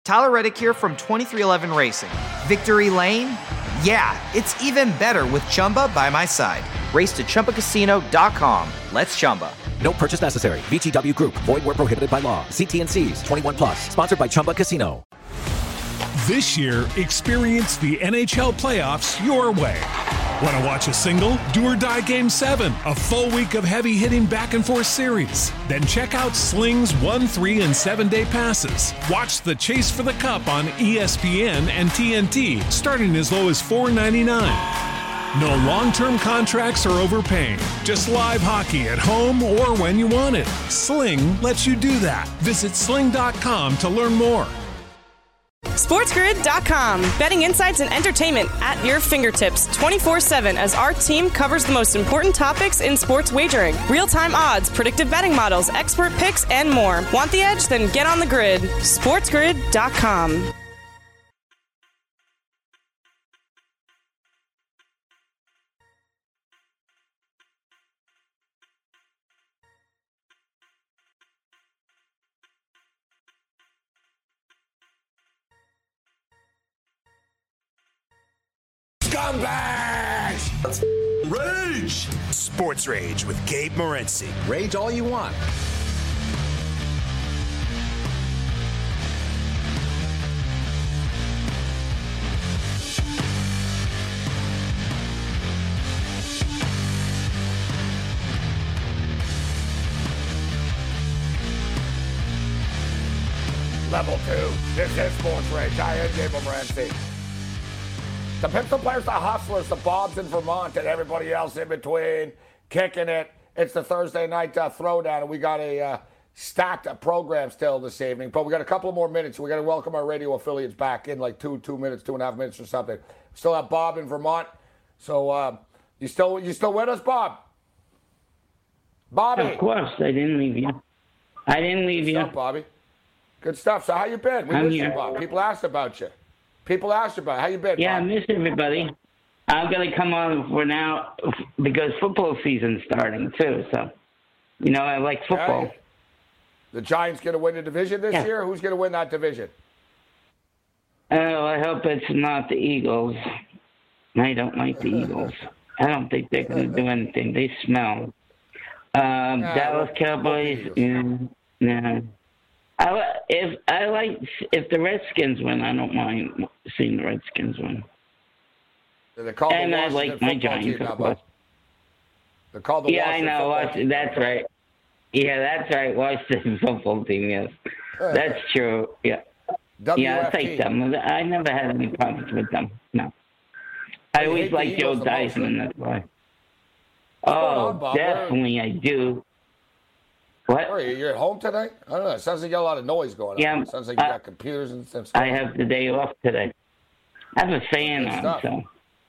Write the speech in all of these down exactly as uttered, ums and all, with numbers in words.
Tyler Reddick here from twenty-three eleven Racing. Victory Lane? Yeah, it's even better with Chumba by my side. Race to Chumba Casino dot com. Let's Chumba. No purchase necessary. V G W Group. Void where prohibited by law. See T and C's. twenty-one plus. Sponsored by Chumba Casino. This year, experience the N H L playoffs your way. Want to watch a single? Do or Die Game seven, a full week of heavy-hitting back-and-forth series. Then check out Sling's one, three, and seven-day passes. Watch the Chase for the Cup on E S P N and T N T, starting as low as four ninety-nine. No long-term contracts or overpaying. Just live hockey at home or when you want it. Sling lets you do that. Visit sling dot com to learn more. SportsGrid dot com. Betting insights and entertainment at your fingertips twenty-four seven as our team covers the most important topics in sports wagering. Real-time odds, predictive betting models, expert picks, and more. Want the edge? Then get on the grid. SportsGrid dot com. Scumbags! Rage! Sports Rage with Gabe Morency. Rage all you want. Level two. This is Sports Rage. I am Gabe Morency. The Pistol Players, the Hustlers, the Bobs in Vermont, and everybody else in between, kicking it. It's the Thursday night uh, throwdown, and we got a uh, stacked uh, program still this evening. But we got a couple more minutes. We got to welcome our radio affiliates back in like two, two minutes, two and a half minutes or something. We still have Bob in Vermont. So uh, you still, you still with us, Bob? Bobby. Of course, I didn't leave you. I didn't leave Good you. stuff, Bobby. Good stuff. So how you been? We I'm miss here. you, Bob. People asked about you. People asked about it. How you been, Yeah, Bob? I miss everybody. I'm going to come on for now because football season's starting, too. So, you know, I like football. Yeah. The Giants going to win the division this Yeah. year? Who's going to win that division? Oh, I hope it's not the Eagles. I don't like the Eagles. I don't think they're going to do anything. They smell. Um, Yeah, Dallas well, Cowboys, fuck the Eagles. yeah, no. I, li- if I like if the Redskins win, I don't mind seeing the Redskins win. They're called And the I Washington like my football Giants, team of now, course. Bob. They're called the Yeah, I Washington know. football Wash- team. that's right. Yeah, that's right. Washington football team. Yes, that's true. Yeah, W yeah. I F T. take them. I never had any problems with them. No, I You always hate the liked Joe Eagles the most, Theismann. That's why. going Oh, on, Bob? definitely, I do. What? Where are you? You're at home today? I don't know. It sounds like you got a lot of noise going on. Yeah, It sounds like you uh, got computers and stuff. I have the day off today. I have a fan Good on, stuff. so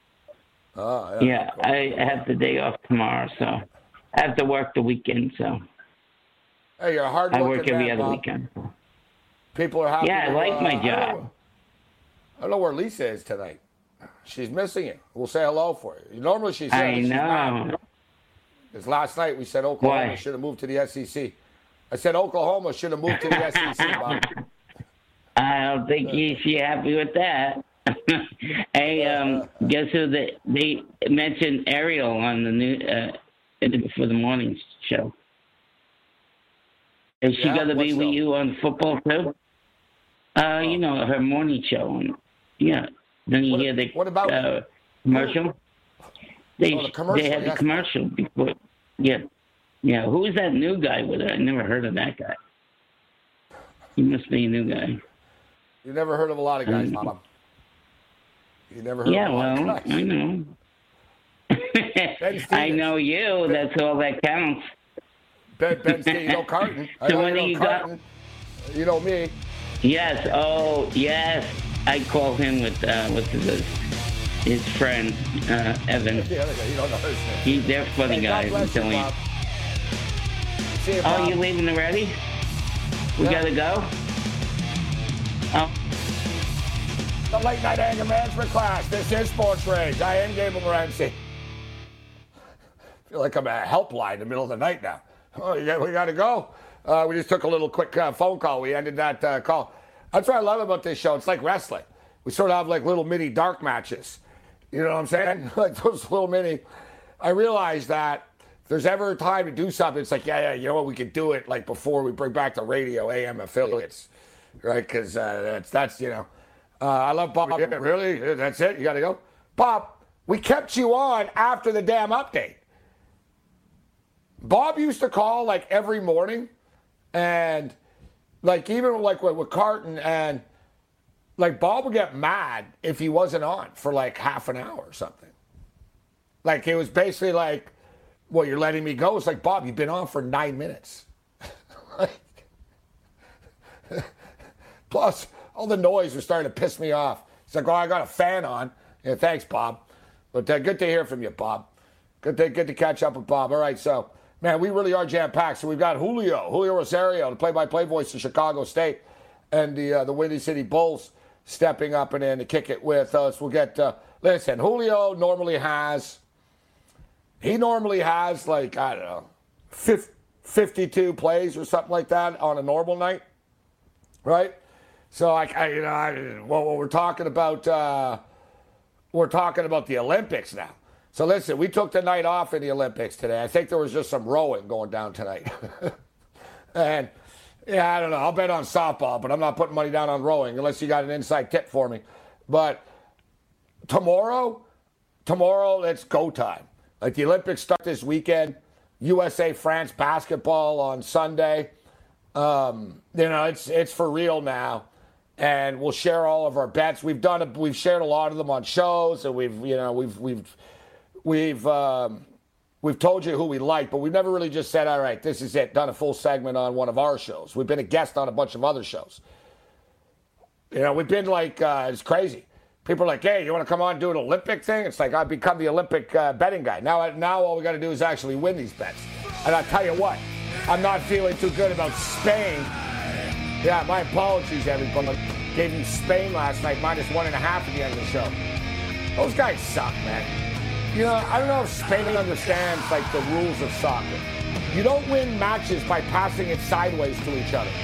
Oh, yeah. yeah, cool. I have the day off tomorrow, so I have to work the weekend. So Hey, you're a hard I working work every man, other Bob. weekend. People are happy. Yeah, I to, like uh, my I don't job. know- I don't know where Lisa is tonight. She's missing you. We'll say hello for you. Normally she's here. I but she's not. know. Because last night we said Oklahoma Why? should have moved to the S E C. I said Oklahoma should have moved to the S E C, Bob. I don't think you should be happy with that. Hey, um, guess who they they mentioned Ariel on the new uh, for the morning show. Is she Yeah? gonna What be with show? you on football too? Uh, you know her morning show. Yeah. Then you What- hear the what about- uh, commercial? They Oh, the commercial, they had the yes. commercial before. Yeah. Yeah. Who is that new guy with her? I never heard of that guy. He must be a new guy. You never heard of a lot of guys, Um, Bob. You never heard Yeah, of a lot well, of guys. I know. I Stevens. know you. That's all that counts. Ben, Ben Stevens, you know Carton. I So know when you know you got- Carton. You know me. Yes. Oh, yes. I call him with uh, what's his his friend uh, Evan. The other guy, you don't know his name. He, they're funny Hey, God guys. I'm bless you, telling you. Bob. See you, Oh, Bob. you leaving already? We Yeah. gotta go. Oh, The late night anger management class. This is Sports Rage. I am Gabe Morency. Feel like I'm at a helpline in the middle of the night now. Oh, you got, we got to go. Uh, we just took a little quick uh, phone call. We ended that uh, call. That's what I love about this show. It's like wrestling. We sort of have like little mini dark matches. You know what I'm saying? Like those little mini. I realize that if there's ever a time to do something, it's like, yeah, yeah, you know what, we could do it like before we bring back the radio A M affiliates, right? Because uh, that's, that's, you know, uh, I love Bob. Really? That's it? You got to go? Bob, we kept you on after the damn update. Bob used to call like every morning, and like even like with, with Carton, and like Bob would get mad if he wasn't on for like half an hour or something. Like it was basically like, well, you're letting me go. It's like, Bob, you've been on for nine minutes. Like, plus, all the noise was starting to piss me off. It's like, oh, I got a fan on. Yeah, thanks, Bob. But uh, good to hear from you, Bob. Good to, good to catch up with Bob. All right, so, man, we really are jam-packed. So we've got Julio, Julio Rosario, the play-by-play voice of Chicago State, and the uh, the Windy City Bulls stepping up and in to kick it with us. We'll get, uh, listen, Julio normally has... He normally has, like, I don't know, fifty-two plays or something like that on a normal night, right? So, like, I, you know, I, well, we're talking about, uh, we're talking about the Olympics now. So, listen, we took the night off in the Olympics today. I think there was just some rowing going down tonight. And, yeah, I don't know. I'll bet on softball, but I'm not putting money down on rowing unless you got an inside tip for me. But tomorrow, tomorrow, it's go time. Like the Olympics start this weekend, U S A France basketball on Sunday. Um, you know, it's it's for real now, and we'll share all of our bets. We've done a, we've shared a lot of them on shows, and we've you know we've we've we've um, we've told you who we like, but we've never really just said, all right, this is it. Done a full segment on one of our shows. We've been a guest on a bunch of other shows. You know, we've been like uh, it's crazy. People are like, hey, you want to come on and do an Olympic thing? It's like, I've become the Olympic uh, betting guy. Now now all we got to do is actually win these bets. And I'll tell you what, I'm not feeling too good about Spain. Yeah, my apologies, everybody. Gave you Spain last night, minus one and a half at the end of the show. Those guys suck, man. You know, I don't know if Spain understands, like, the rules of soccer. You don't win matches by passing it sideways to each other.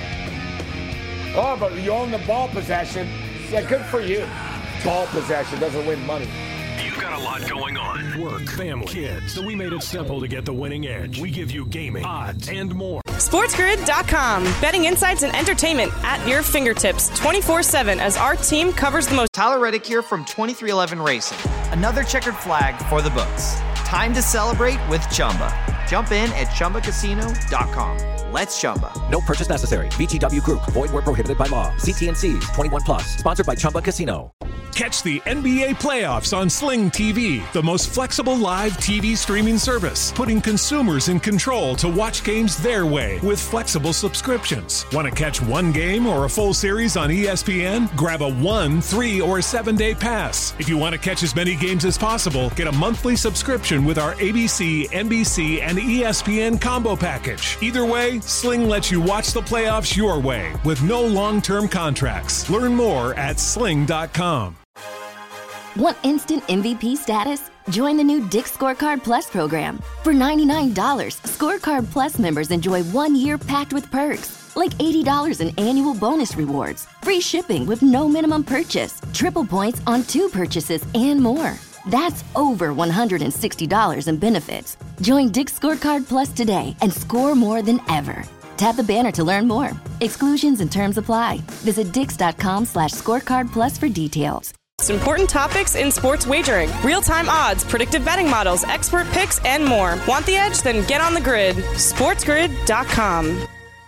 Oh, but you own the ball possession. Yeah, good for you. Ball possession doesn't win money. You've got a lot going on. Work, family, kids. So we made it simple to get the winning edge. We give you gaming, odds, and more. SportsGrid dot com. Betting insights and entertainment at your fingertips twenty-four seven as our team covers the most. Tyler Reddick here from twenty-three eleven Racing. Another checkered flag for the books. Time to celebrate with Chumba. Jump in at Chumba Casino dot com. Let's Chumba. No purchase necessary. V G W Group. Void where prohibited by law. See T N Cs. twenty-one plus. Sponsored by Chumba Casino. Catch the N B A playoffs on Sling T V, the most flexible live T V streaming service, putting consumers in control to watch games their way with flexible subscriptions. Want to catch one game or a full series on E S P N? Grab a one, three, or seven-day pass. If you want to catch as many games as possible, get a monthly subscription with our A B C, N B C, and E S P N combo package. Either way, Sling lets you watch the playoffs your way with no long-term contracts. Learn more at sling dot com. Want instant M V P status? Join the new Dick's Scorecard Plus program. For ninety-nine dollars, Scorecard Plus members enjoy one year packed with perks, like eighty dollars in annual bonus rewards, free shipping with no minimum purchase, triple points on two purchases, and more. That's over one hundred sixty dollars in benefits. Join Dick's Scorecard Plus today and score more than ever. Tap the banner to learn more. Exclusions and terms apply. Visit dix.com slash scorecard plus for details. Most important topics in sports wagering. Real-time odds, predictive betting models, expert picks, and more. Want the edge? Then get on the grid. SportsGrid dot com.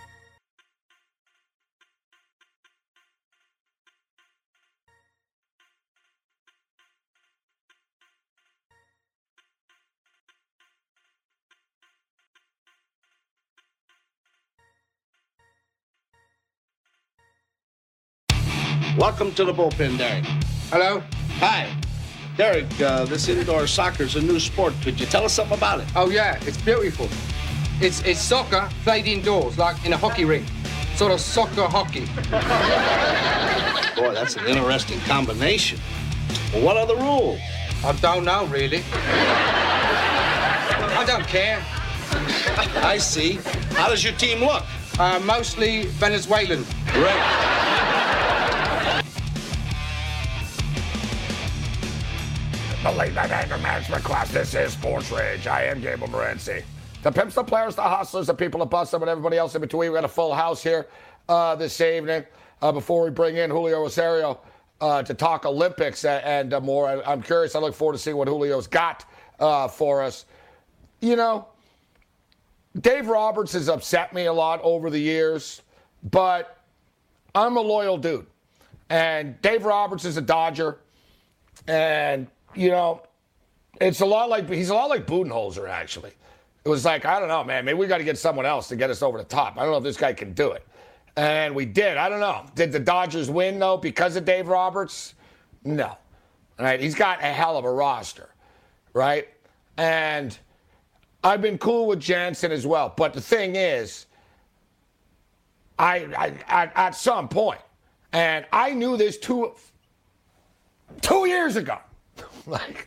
Welcome to the bullpen, Derek. Hello? Hi. Derek, uh, this indoor soccer is a new sport. Could you tell us something about it? Oh, yeah. It's beautiful. It's it's soccer played indoors, like in a hockey rink. Sort of soccer hockey. Boy, that's an interesting combination. Well, what are the rules? I don't know, really. I don't care. I see. How does your team look? Uh, mostly Venezuelan. Great. the late night anger management class. This is Sports Rage. I am Gabriel Morency. The pimps, the players, the hustlers, the people that bust them, and everybody else in between. We got a full house here uh, this evening. Uh, before we bring in Julio Rosario uh, to talk Olympics and, and uh, more, I, I'm curious. I look forward to seeing what Julio's got uh, for us. You know, Dave Roberts has upset me a lot over the years, but I'm a loyal dude. And Dave Roberts is a Dodger. And, you know, it's a lot like, he's a lot like Budenholzer, actually. It was like, I don't know, man, maybe we got to get someone else to get us over the top. I don't know if this guy can do it. And we did. I don't know. Did the Dodgers win, though, because of Dave Roberts? No. All right. He's got a hell of a roster, right? And I've been cool with Jansen as well. But the thing is, I, I at, at some point, and I knew this two, two years ago, like,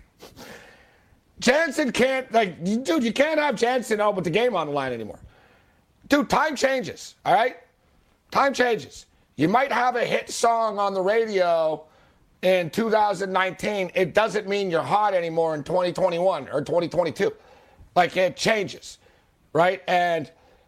Jansen can't, like, dude, you can't have Jansen out with the game on the line anymore. Dude, time changes, all right? Time changes. You might have a hit song on the radio in two thousand nineteen. It doesn't mean you're hot anymore in twenty twenty-one or twenty twenty-two. Like, it changes, right? And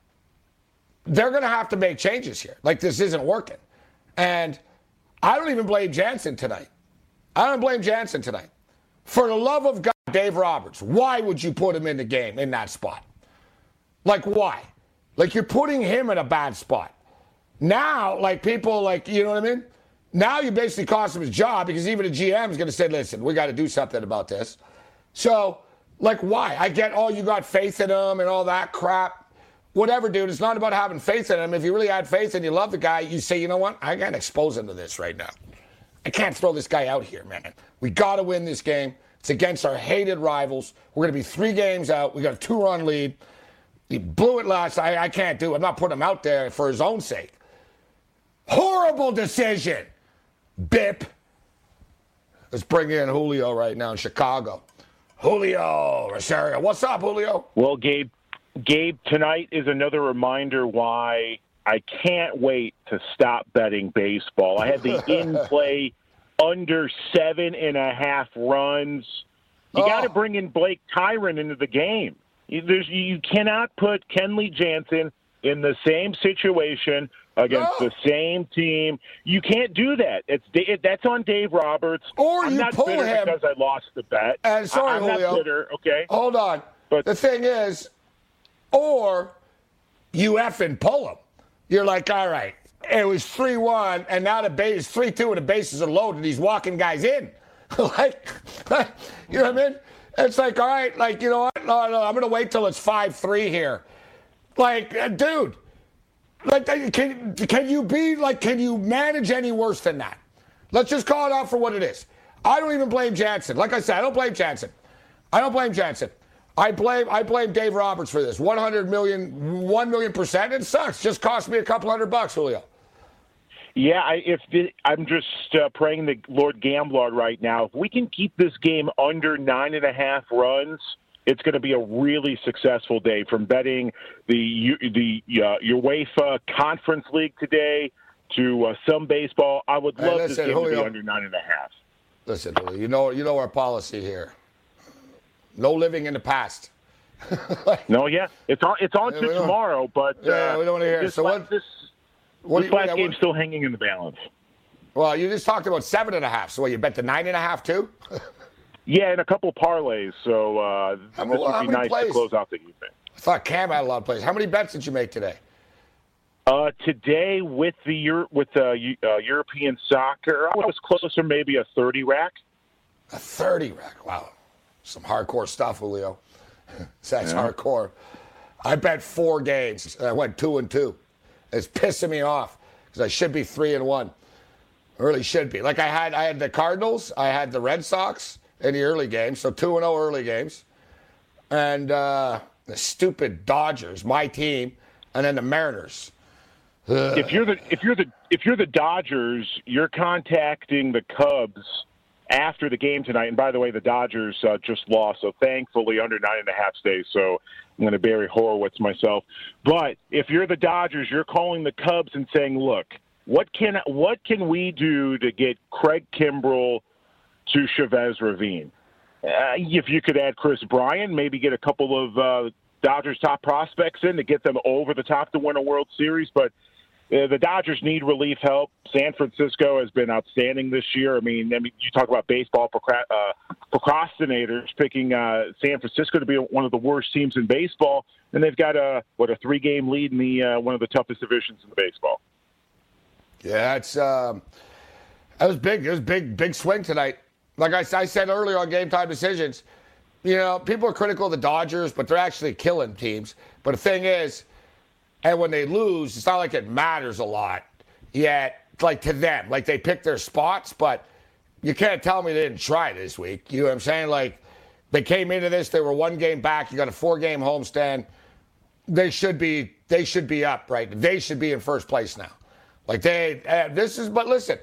they're going to have to make changes here. Like, this isn't working. And I don't even blame Jansen tonight. I don't blame Jansen tonight. For the love of God, Dave Roberts, why would you put him in the game in that spot? Like, why? Like, you're putting him in a bad spot. Now, like, people, like, you know what I mean? Now you basically cost him his job because even the G M is going to say, listen, we got to do something about this. So, like, why? I get, oh, you got faith in him and all that crap. Whatever, dude. It's not about having faith in him. If you really had faith and you love the guy, you say, you know what? I got to expose him to this right now. I can't throw this guy out here, man. We got to win this game. It's against our hated rivals. We're going to be three games out. We got a two-run lead. He blew it last. I, I can't do it. I'm not putting him out there for his own sake. Horrible decision, Bip. Let's bring in Julio right now in Chicago. Julio Rosario. What's up, Julio? Well, Gabe, Gabe, tonight is another reminder why I can't wait to stop betting baseball. I had the in-play under seven and a half runs. You oh. got to bring in Blake Tyron into the game. You, there's, you cannot put Kenley Jansen in the same situation against no. the same team. You can't do that. It's it, that's on Dave Roberts. Or I'm you not pull bitter him because I lost the bet. And sorry, I, I'm Julio. not bitter. Okay, hold on. But the thing is, or you effing pull him. You're like, all right, it was three one, and now the base three two, and the bases are loaded. He's walking guys in, like, you know what I mean? It's like, all right, like, you know what? No, no, I'm gonna wait till it's five three here. Like, uh, dude. Like, can, can you be, like, can you manage any worse than that? Let's just call it out for what it is. I don't even blame Jansen. Like I said, I don't blame Jansen. I don't blame Jansen. I blame I blame Dave Roberts for this. one hundred million, one million percent. It sucks. Just cost me a couple hundred bucks, Julio. Yeah, I, if the, I'm just uh, praying the Lord Gamblard right now. If we can keep this game under nine and a half runs, it's going to be a really successful day, from betting the the uh, UEFA Conference League today to uh, some baseball. I would love hey, listen, this game Julio, to be under nine and a half. Listen, Julio, you know you know our policy here. No living in the past. like, no, yeah, it's on it's on yeah, to tomorrow, but yeah, uh, we don't want to hear. This, so what? This, what this you, last yeah, game's what, still hanging in the balance. Well, you just talked about seven and a half. So what, you bet the nine and a half too? Yeah, and a couple parlays, so uh, how, this would be nice plays? to close out the evening. I thought Cam had a lot of plays. How many bets did you make today? Uh, today with the Euro- with uh, uh, European soccer, I was closer, maybe a thirty rack. A thirty rack, wow, some hardcore stuff, Julio. That's yeah. hardcore. I bet four games. I went two and two. It's pissing me off because I should be three and one. I really should be. Like I had, I had the Cardinals, I had the Red Sox in the early games, so two and zero early games, and uh, the stupid Dodgers, my team, and then the Mariners. Ugh. If you're the if you're the if you're the Dodgers, you're contacting the Cubs after the game tonight. And by the way, the Dodgers uh, just lost, so thankfully under nine and a half stays. So I'm going to bury Horowitz myself. But if you're the Dodgers, you're calling the Cubs and saying, "Look, what can what can we do to get Craig Kimbrell to Chavez Ravine?" Uh, if you could add Chris Bryant, maybe get a couple of uh, Dodgers top prospects in to get them over the top to win a World Series. But uh, the Dodgers need relief help. San Francisco has been outstanding this year. I mean, I mean, you talk about baseball procra- uh, procrastinators picking uh, San Francisco to be one of the worst teams in baseball, and they've got a what a three-game lead in the uh, one of the toughest divisions in the baseball. Yeah, it's um, that was big. It was big, big swing tonight. Like I, I said earlier on Game Time Decisions, you know, people are critical of the Dodgers, but they're actually killing teams. But the thing is, and when they lose, it's not like it matters a lot yet, like to them. Like they pick their spots, but you can't tell me they didn't try this week. You know what I'm saying? Like they came into this, they were one game back. You got a four-game homestand. They should be, they should be up, right? They should be in first place now. Like they, uh, this is, but listen.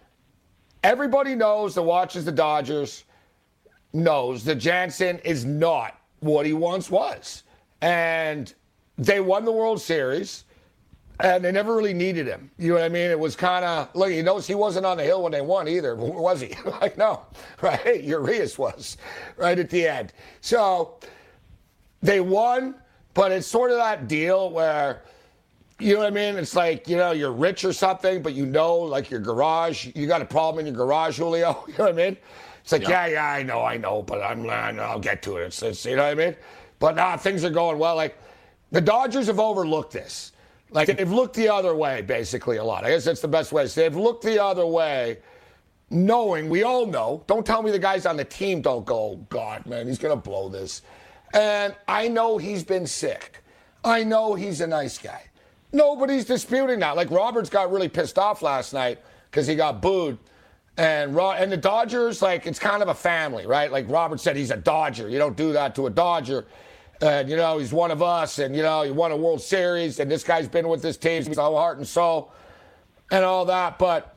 Everybody knows that watches the Dodgers knows that Jansen is not what he once was. And they won the World Series, and they never really needed him. You know what I mean? It was kind of, look, he knows he wasn't on the hill when they won either, was he? Like, no, right? Urias was right at the end. So they won, but it's sort of that deal where, you know what I mean? It's like, you know, you're rich or something, but you know, like your garage, you got a problem in your garage, Julio. You know what I mean? It's like, yeah, yeah, yeah I know, I know, but I'm, I'll get to it. It's, it's, you know what I mean? But nah, things are going well. Like, the Dodgers have overlooked this. Like, they've looked the other way, basically, a lot. I guess that's the best way to say it. They've looked the other way, knowing, we all know, don't tell me the guys on the team don't go, oh, God, man, he's going to blow this. And I know he's been sick. I know he's a nice guy. Nobody's disputing that. Like, Roberts got really pissed off last night because he got booed. And and the Dodgers, like, it's kind of a family, right? Like Roberts said, he's a Dodger. You don't do that to a Dodger. And, you know, he's one of us. And, you know, he won a World Series. And this guy's been with this team. He's all heart and soul and all that. But,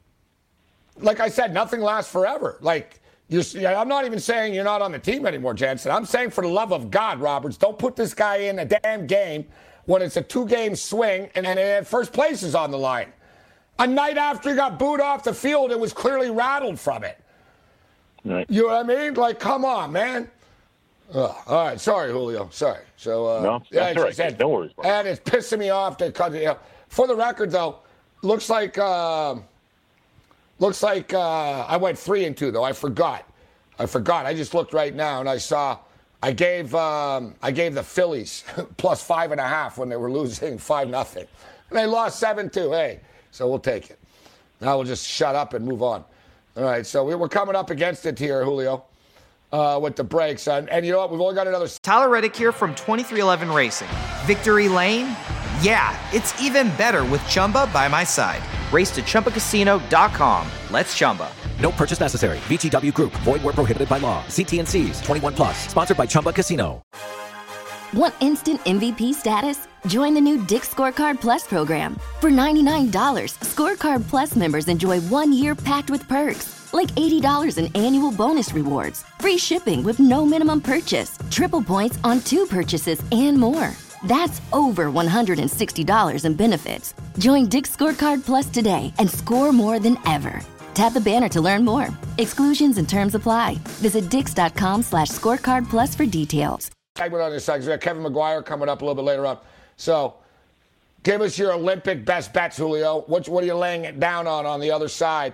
like I said, nothing lasts forever. Like, you're, I'm not even saying you're not on the team anymore, Jansen. I'm saying, for the love of God, Roberts, don't put this guy in a damn game when it's a two-game swing and, and first place is on the line. A night after he got booed off the field and was clearly rattled from it. Right. You know what I mean? Like, come on, man. Ugh. All right, sorry, Julio. Sorry. So, uh, no, yeah, that's all right. Said, no worries. Bro. And it's pissing me off to cut. You know, for the record, though, looks like uh, looks like uh, I went three and two. Though I forgot. I forgot. I just looked right now and I saw. I gave um, I gave the Phillies plus five and a half when they were losing five nothing. And they lost seven two. Hey, so we'll take it. Now we'll just shut up and move on. All right, so we're coming up against it here, Julio, uh, with the breaks. And, and you know what? We've only got another. Tyler Reddick here from twenty-three eleven Racing. Victory Lane? Yeah, it's even better with Chumba by my side. Race to Chumba Casino dot com. Let's Chumba. No purchase necessary. V G W Group. Void where prohibited by law. See T N Cs. twenty-one plus. Sponsored by Chumba Casino. Want instant M V P status? Join the new Dick's Scorecard Plus program. For ninety-nine dollars, Scorecard Plus members enjoy one year packed with perks, like eighty dollars in annual bonus rewards, free shipping with no minimum purchase, triple points on two purchases, and more. That's over one hundred sixty dollars in benefits. Join Dick's Scorecard Plus today and score more than ever. Tap the banner to learn more. Exclusions and terms apply. Visit dix.com slash scorecard plus for details. Segment on this side, we got Kevin McGuire coming up a little bit later on. So, give us your Olympic best bets, Julio. What, what are you laying it down on on the other side?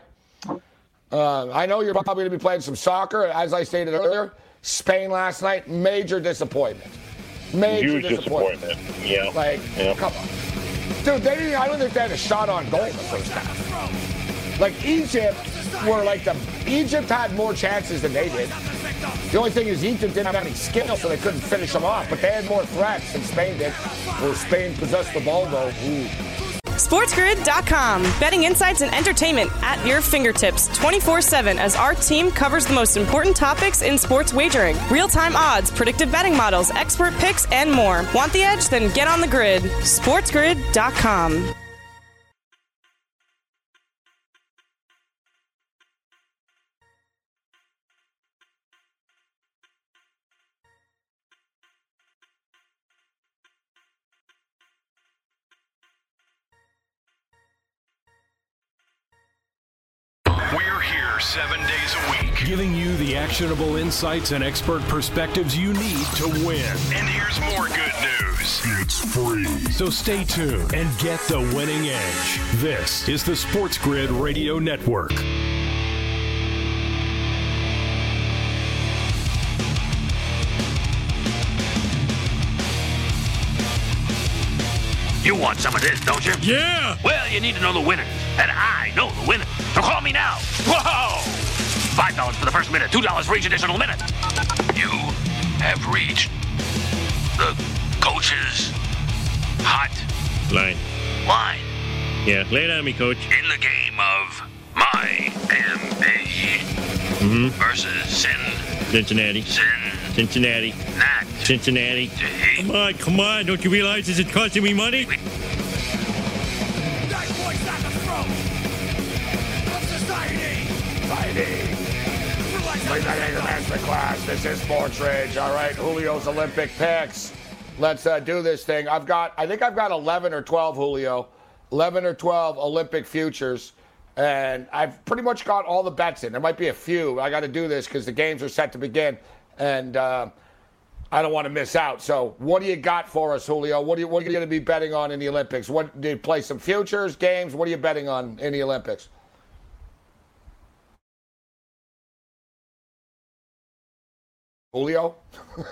Uh, I know you're probably going to be playing some soccer. As I stated earlier, Spain last night, major disappointment. Major Huge disappointment. disappointment. Yeah. Like, yeah. Come on. Dude, they didn't, I don't think they had a shot on goal in the first half. Like, Egypt were like the... Egypt had more chances than they did. The only thing is Egypt didn't have any skill, so they couldn't finish them off. But they had more threats than Spain did. Where Spain possessed the ball, though. Ooh. SportsGrid dot com. Betting insights and entertainment at your fingertips twenty-four seven as our team covers the most important topics in sports wagering. Real-time odds, predictive betting models, expert picks, and more. Want the edge? Then get on the grid. SportsGrid dot com. We're here seven days a week, giving you the actionable insights and expert perspectives you need to win. And here's more good news. It's free. So stay tuned and get the winning edge. This is the Sports Grid Radio Network. You want some of this, don't you? Yeah! Well, you need to know the winners, and I know the winners. So call me now. Whoa! five dollars for the first minute, two dollars for each additional minute. You have reached the coach's hot line. line. Yeah, lay it on me, Coach. In the game of my M A mm-hmm. versus Sin. Cincinnati. Sin. Cincinnati. Nat. Cincinnati. Hey. Come on, come on. Don't you realize this is costing me money? Wait. That voice at the throat of society. Society. Please, that is a master class. This is Sports Rage. All right, Julio's Olympic picks. Let's uh, do this thing. I've got, I think I've got eleven or twelve, Julio. eleven or twelve Olympic futures. And I've pretty much got all the bets in. There might be a few. I got to do this because the games are set to begin. And uh, I don't want to miss out. So what do you got for us, Julio? What, do you, what are you going to be betting on in the Olympics? What, do you play some futures, games? What are you betting on in the Olympics? Julio?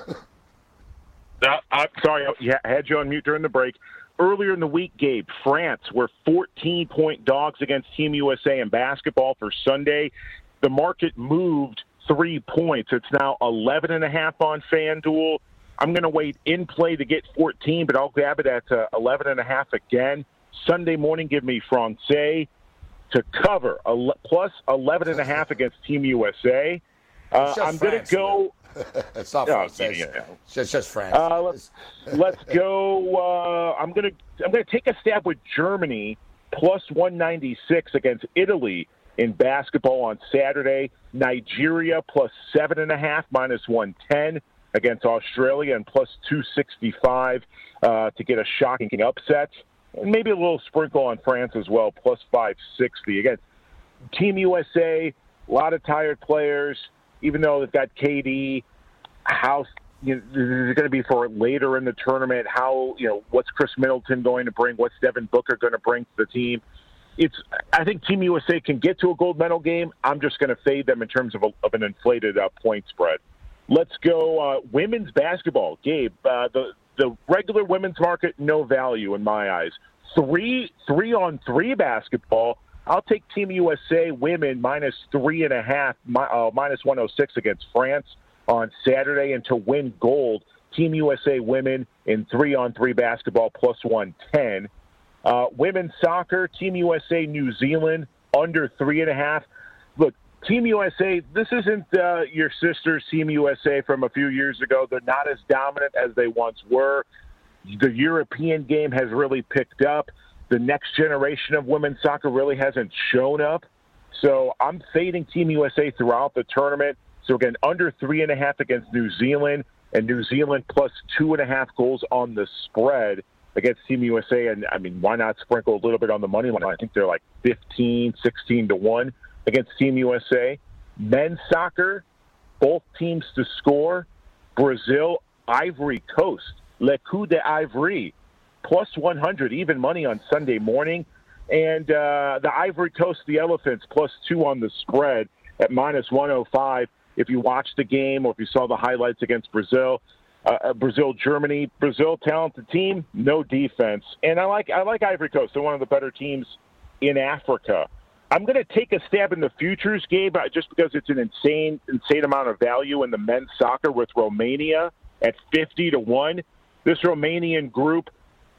uh, I'm sorry, I had you on mute during the break. Earlier in the week, Gabe, France were fourteen-point dogs against Team U S A in basketball for Sunday. The market moved three points. It's now eleven and a half on FanDuel. I'm going to wait in play to get fourteen, but I'll grab it at uh, eleven and a half again. Sunday morning, give me Francais to cover ele- plus eleven and a half against Team U S A. Uh, I'm going to go. It's not oh, France. yeah, yeah. It's just, just France. Uh, let's, let's go. Uh, I'm going to I'm going to take a stab with Germany plus one ninety-six against Italy in basketball on Saturday. Nigeria plus seven and a half minus one ten against Australia, and plus two sixty-five uh, to get a shocking upset. And maybe a little sprinkle on France as well, plus five sixty. Again, Team U S A, a lot of tired players. Even though they've got K D, how you know, this is going to be for later in the tournament. How you know what's Chris Middleton going to bring? What's Devin Booker going to bring to the team? It's I think Team U S A can get to a gold medal game. I'm just going to fade them in terms of, a, of an inflated uh, point spread. Let's go uh, women's basketball, Gabe. Uh, the the regular women's market, no value in my eyes. Three three on three basketball. I'll take Team U S A women minus three and a half, uh, minus one oh six against France on Saturday. And to win gold, Team U S A women in three-on-three basketball plus one ten. Uh, women's soccer, Team U S A New Zealand under three and a half. Look, Team U S A, this isn't uh, your sister's Team U S A from a few years ago. They're not as dominant as they once were. The European game has really picked up. The next generation of women's soccer really hasn't shown up. So I'm fading Team U S A throughout the tournament. So again, under three and a half against New Zealand, and New Zealand plus two and a half goals on the spread against Team U S A. And I mean, why not sprinkle a little bit on the money line? I think they're like fifteen, sixteen to one against Team U S A. Men's soccer, both teams to score. Brazil, Ivory Coast, Le Coup d'Ivory. Plus one hundred, even money on Sunday morning. And uh, the Ivory Coast, the Elephants, plus two on the spread at minus one oh five. If you watched the game or if you saw the highlights against Brazil, uh, Brazil, Germany, Brazil, talented team, no defense. And I like I like Ivory Coast. They're one of the better teams in Africa. I'm going to take a stab in the futures, Gabe, just because it's an insane, insane amount of value in the men's soccer with Romania at fifty to one. This Romanian group,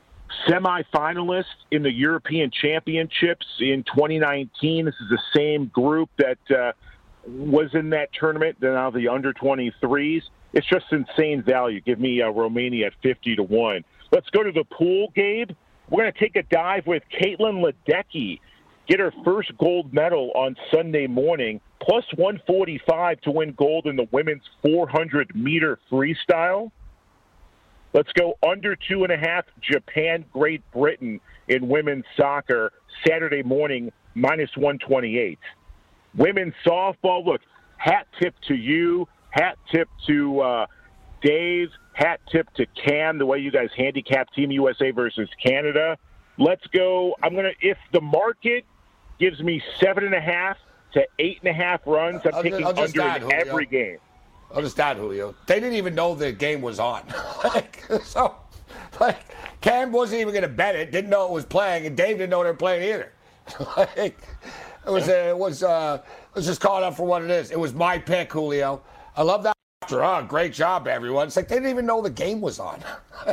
semifinalists in the European Championships in twenty nineteen. This is the same group that uh, was in that tournament. They're now the under twenty-threes. It's just insane value. Give me uh, Romania at fifty to one. Let's go to the pool, Gabe. We're going to take a dive with Caitlin Ledecky. Get her first gold medal on Sunday morning, plus one forty-five to win gold in the women's four hundred meter freestyle. Let's go under two and a half, Japan, Great Britain in women's soccer, Saturday morning, minus one twenty-eight. women's softball, look, hat tip to you, hat tip to uh, Dave, hat tip to Cam, the way you guys handicap Team U S A versus Canada. Let's go. I'm going to, if the market gives me seven and a half to eight and a half runs, I'm I'll taking just, under add, in every game. I'll just add, Julio. They didn't even know the game was on. like, so, like, Cam wasn't even going to bet it, didn't know it was playing, and Dave didn't know they were playing either. like, it was, uh, it was, uh, let's just call it up for what it is. It was my pick, Julio. I love that. After, oh, great job, everyone. It's like they didn't even know the game was on.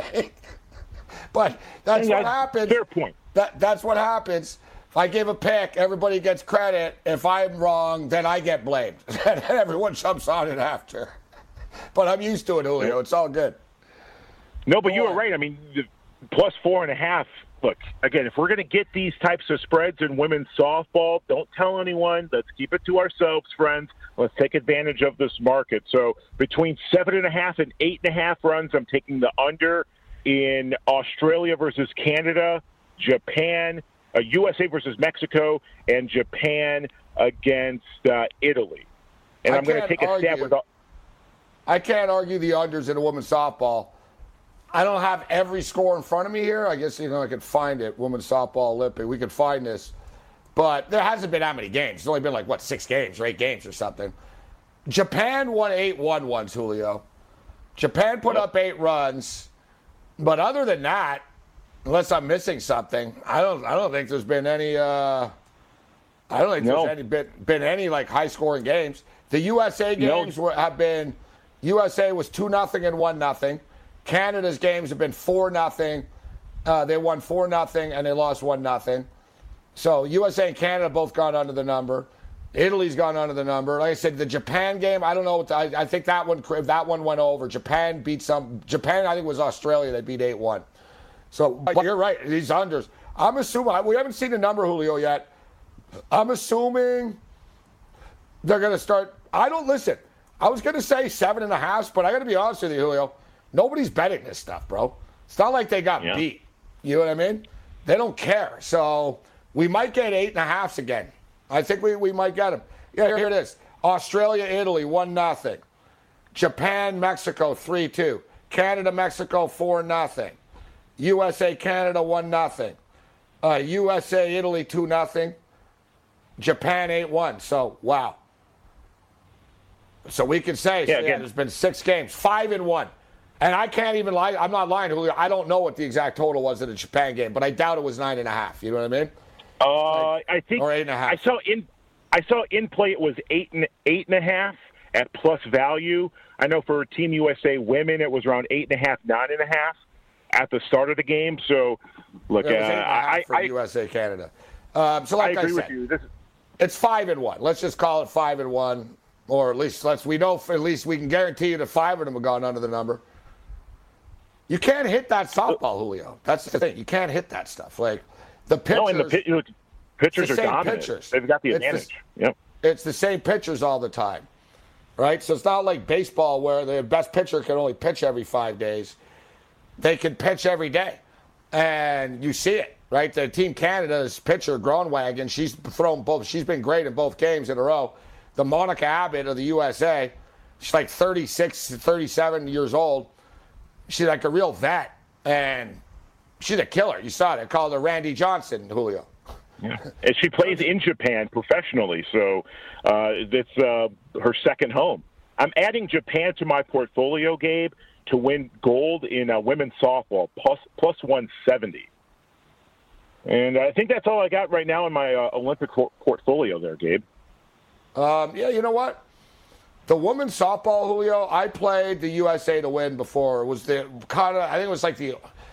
But that's yeah, what happens. Fair point. That, that's what happens. If I give a pick, everybody gets credit. If I'm wrong, then I get blamed. And everyone jumps on it after. But I'm used to it, Julio. It's all good. No, but you were right. I mean, the plus four and a half. Look, again, if we're going to get these types of spreads in women's softball, don't tell anyone. Let's keep it to ourselves, friends. Let's take advantage of this market. So between seven and a half and eight and a half runs, I'm taking the under in Australia versus Canada, Japan, uh, U S A versus Mexico, and Japan against uh, Italy. And I I'm going to take a argue. stab with all. I can't argue the unders in a women's softball. I don't have every score in front of me here. I guess, you know, I could find it. Women's softball Olympic. We could find this. But there hasn't been that many games. It's only been like, what, six games or eight games or something. Japan won eight one once, Julio. Japan put up eight runs. But other than that, unless I'm missing something, I don't I don't think there's been any uh, I don't think no. there's any been, been any like high scoring games. The U S A games no. were, have been U S A was two nothing and one nothing. Canada's games have been four nothing. Uh, they won four nothing and they lost one nothing. So U S A and Canada both gone under the number. Italy's gone under the number. Like I said, the Japan game, I don't know. What the, I, I think that one that one went over. Japan beat some. Japan, I think it was Australia. They beat eight one. So but you're right. These unders. I'm assuming we haven't seen the number, Julio, yet. I'm assuming they're going to start. I don't listen. I was going to say seven and a half, but I got to be honest with you, Julio. Nobody's betting this stuff, bro. It's not like they got yeah. beat. You know what I mean? They don't care. So we might get eight and a halves again. I think we, we might get them. Yeah, here, here it is. Australia, Italy, one nothing. Japan, Mexico, three two. Canada, Mexico, four nothing. U S A, Canada, one nothing. Uh, U S A, Italy, two nothing. Japan, eight one. So, wow. So we can say, yeah, so, yeah there's been six games, five and one. And I can't even lie. I'm not lying, Julio. I don't know what the exact total was in the Japan game, but I doubt it was nine and a half. You know what I mean? Uh, like, I think or eight and a half. I saw in I saw in play it was eight and eight and a half at plus value. I know for Team U S A women it was around eight and a half, nine and a half at the start of the game. So look, yeah, it was uh, eight and a half I, for I U S A Canada. Um, so like I agree I said, with you. This, it's five and one. Let's just call it five and one, or at least let's we know at least we can guarantee you that five of them have gone under the number. You can't hit that softball, Julio. That's the thing. You can't hit that stuff. Like the pitchers. No, and the pit, look, pitchers the are same dominant. Pitchers. They've got the It's advantage. The, yep. It's the same pitchers all the time, right? So it's not like baseball where the best pitcher can only pitch every five days. They can pitch every day, and you see it, right? The Team Canada's pitcher, Groenewegen, she's thrown both. She's been great in both games in a row. The Monica Abbott of the U S A, she's like thirty-six, thirty-seven years old. She's like a real vet, and she's a killer. You saw it. I called her Randy Johnson, Julio. Yeah. And she plays in Japan professionally, so uh, it's uh, her second home. I'm adding Japan to my portfolio, Gabe, to win gold in uh, women's softball, plus, plus one seventy. And I think that's all I got right now in my uh, Olympic por- portfolio there, Gabe. Um, yeah, you know what? The women's softball, Julio, I played the U S A to win before. It was the kind of, I think it was like the,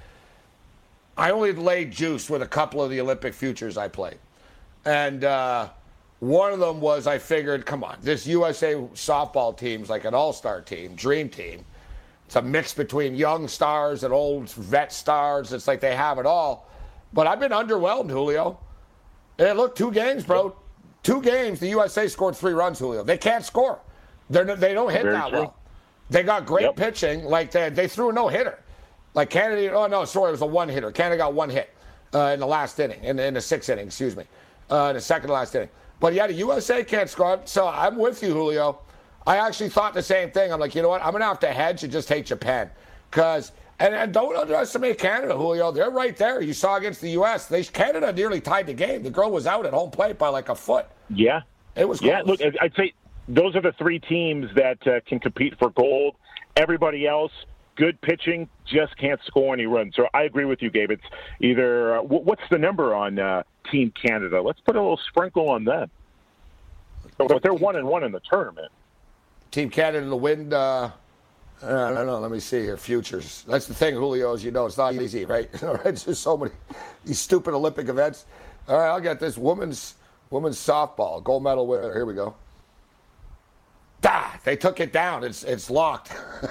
I only laid juice with a couple of the Olympic futures I played. And uh, one of them was I figured, come on, this U S A softball team's like an all-star team, dream team. It's a mix between young stars and old vet stars. It's like they have it all. But I've been underwhelmed, Julio. Hey, look, two games, bro. Two games, the U S A scored three runs, Julio. They can't score. They're, they don't hit Very that true. well. They got great Yep. pitching. Like they, they threw a no-hitter. Like Canada, oh no, sorry, it was a one-hitter. Canada got one hit uh, in the last inning, in, in the sixth inning, excuse me, uh, in the second to last inning. But yeah, the U S A can't score. So I'm with you, Julio. I actually thought the same thing. I'm like, you know what? I'm going to have to hedge and just take Japan. Because, and, and don't underestimate Canada, Julio. They're right there. You saw against the U S They Canada nearly tied the game. The girl was out at home plate by like a foot. Yeah. It was Yeah, close. look, I'd say those are the three teams that uh, can compete for gold. Everybody else, good pitching, just can't score any runs. So I agree with you, Gabe. It's either, uh, what's the number on uh, Team Canada? Let's put a little sprinkle on them. But they're one and one in the tournament. Team Canada to win, uh, I don't know, let me see here, futures. That's the thing, Julio, as you know, it's not easy, right? It's just so many, these stupid Olympic events. All right, I'll get this women's women's softball, gold medal winner. Here we go. Da! They took it down. It's it's locked.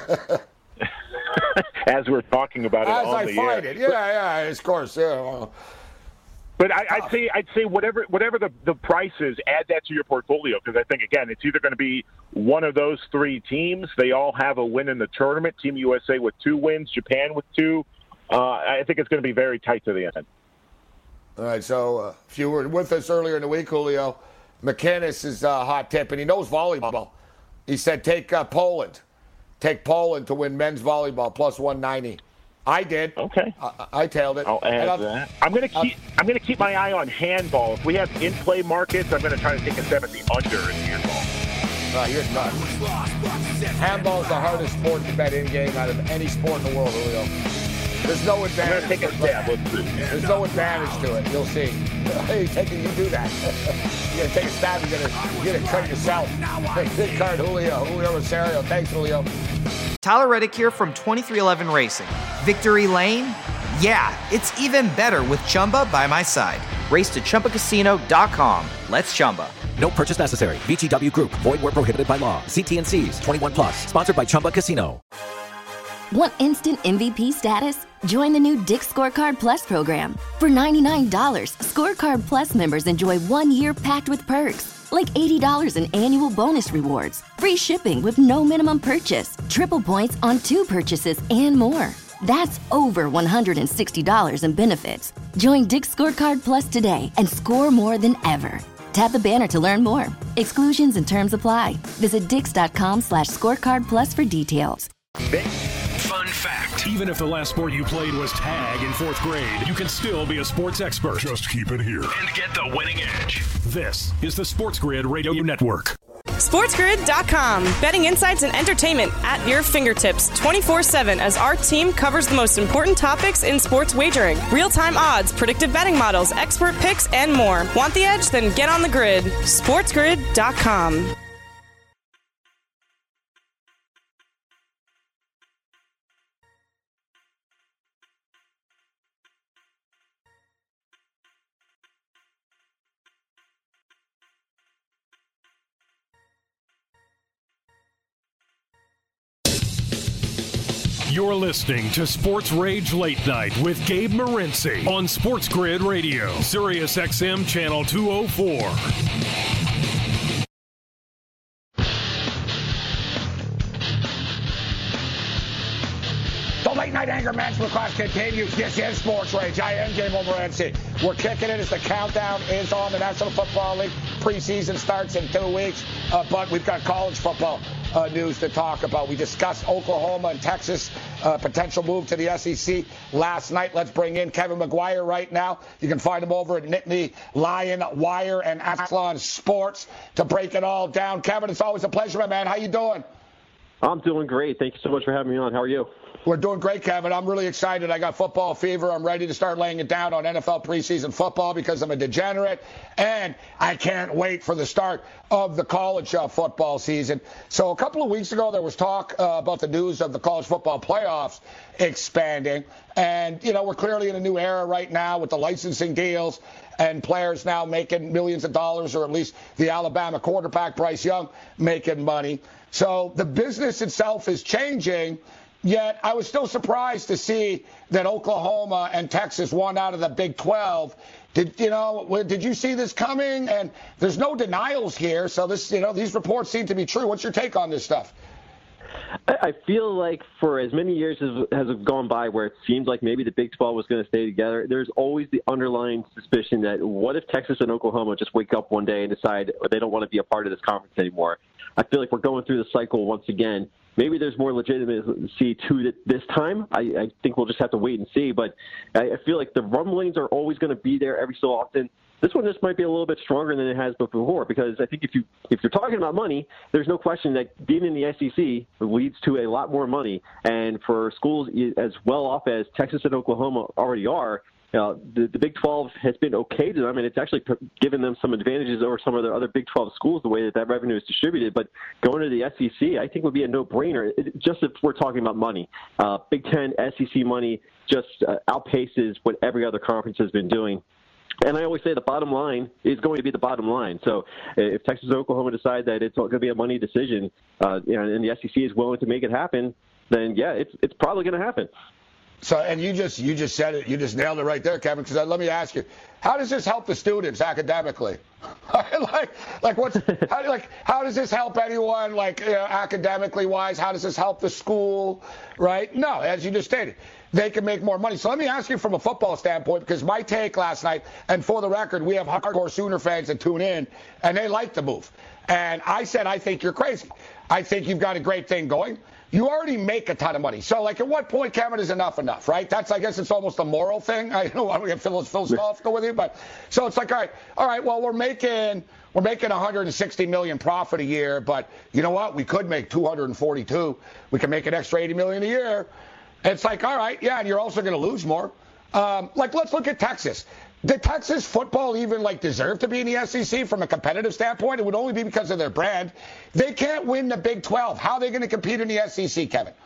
As we're talking about it As on I the find air. it, yeah, yeah, of course, yeah. Well, But I, I'd say I'd say whatever whatever the, the price is, add that to your portfolio because I think again it's either going to be one of those three teams. They all have a win in the tournament. Team U S A with two wins, Japan with two. Uh, I think it's going to be very tight to the end. all right, so uh, if you were with us earlier in the week, Julio, McInnes is a uh, hot tip, and he knows volleyball. He said take uh, Poland. Take Poland to win men's volleyball plus one ninety. I did. Okay. I, I tailed it. I'll add I'll, that. I'm going to keep. I'll, I'm going to keep my eye on handball. If we have in-play markets, I'm going to try to take a step at the under in handball. Uh, you're nuts. Handball is the hardest sport to bet in game out of any sport in the world, Julio. There's no advantage. I'm going to take a stab. Let's see. There's no advantage to it. You'll see. Hey, taking you do that. You're gonna take a stab. You're gonna you're gonna cut yourself. Good card, Julio. Julio Rosario. Thanks, Julio. Tyler Reddick here from twenty-three eleven Racing. Victory Lane? Yeah, it's even better with Chumba by my side. Race to Chumba Casino dot com. Let's Chumba. No purchase necessary. V G W Group. Void where prohibited by law. See T and C's. twenty-one plus. Sponsored by Chumba Casino. Want instant M V P status? Join the new Dick's Scorecard Plus program. For ninety-nine dollars, Scorecard Plus members enjoy one year packed with perks, like eighty dollars in annual bonus rewards, free shipping with no minimum purchase, triple points on two purchases, and more. That's over one hundred sixty dollars in benefits. Join Dick's Scorecard Plus today and score more than ever. Tap the banner to learn more. Exclusions and terms apply. Visit dix.com slash scorecard plus for details. Fun fact. Even if the last sport you played was tag in fourth grade, you can still be a sports expert. Just keep it here. And get the winning edge. This is the Sports Grid Radio Network. SportsGrid dot com. Betting insights and entertainment at your fingertips twenty-four seven as our team covers the most important topics in sports wagering. Real-time odds, predictive betting models, expert picks, and more. Want the edge? Then get on the grid. SportsGrid dot com. You're listening to Sports Rage Late Night with Gabe Morency on Sports Grid Radio, Sirius X M Channel two oh four. The late night anger management class continues. This is Sports Rage. I am Gabe Morency. We're kicking it as the countdown is on. The National Football League preseason starts in two weeks, uh, but we've got college football Uh, news to talk about. We discussed Oklahoma and Texas uh, potential move to the S E C last night. Let's bring in Kevin McGuire right now. You can find him over at Nittany Lion Wire and Athlon Sports to break it all down. Kevin, it's always a pleasure, my man. How you doing? I'm doing great. Thank you so much for having me on. How are you? We're doing great, Kevin. I'm really excited. I got football fever. I'm ready to start laying it down on N F L preseason football because I'm a degenerate, and I can't wait for the start of the college uh, football season. So a couple of weeks ago, there was talk uh, about the news of the college football playoffs expanding, and, you know, we're clearly in a new era right now with the licensing deals and players now making millions of dollars, or at least the Alabama quarterback, Bryce Young, making money. So the business itself is changing. Yet I was still surprised to see that Oklahoma and Texas won out of the Big twelve. Did you know? Did you see this coming? And there's no denials here, so this, you know, these reports seem to be true. What's your take on this stuff? I, I feel like for as many years as has gone by where it seems like maybe the Big twelve was going to stay together, there's always the underlying suspicion that what if Texas and Oklahoma just wake up one day and decide they don't want to be a part of this conference anymore? I feel like we're going through the cycle once again. Maybe there's more legitimacy to it this time. I, I think we'll just have to wait and see. But I, I feel like the rumblings are always going to be there every so often. This one just might be a little bit stronger than it has before, because I think if you if you're talking about money, there's no question that being in the S E C leads to a lot more money. And for schools as well off as Texas and Oklahoma already are, Uh, the, the Big twelve has been okay to them, and it's actually given them some advantages over some of the other Big twelve schools, the way that that revenue is distributed. But going to the S E C, I think would be a no-brainer, it, just if we're talking about money. Uh, Big Ten, S E C money just uh, outpaces what every other conference has been doing. And I always say the bottom line is going to be the bottom line. So if Texas and Oklahoma decide that it's going to be a money decision, uh, you know, and the S E C is willing to make it happen, then, yeah, it's it's probably going to happen. So, and you just you just said it, you just nailed it right there, Kevin. Because let me ask you, how does this help the students academically? like, like what's how, like how does this help anyone? Like you know, academically wise, how does this help the school? Right? No, as you just stated, they can make more money. So let me ask you from a football standpoint, because my take last night, and for the record, we have hardcore Sooner fans that tune in, and they like the move. And I said, I think you're crazy. I think you've got a great thing going. You already make a ton of money. So, like, at what point, Kevin, is enough enough, right? That's, I guess, it's almost a moral thing. I don't want to get philosophical with you, but so it's like, all right, all right, well, we're making we're making one hundred sixty million dollars profit a year, but you know what? We could make two hundred forty-two. We can make an extra eighty million dollars a year. It's like, all right, yeah, and you're also going to lose more. Um, like, let's look at Texas. Did Texas football even, like, deserve to be in the S E C from a competitive standpoint? It would only be because of their brand. They can't win the Big twelve. How are they going to compete in the S E C, Kevin?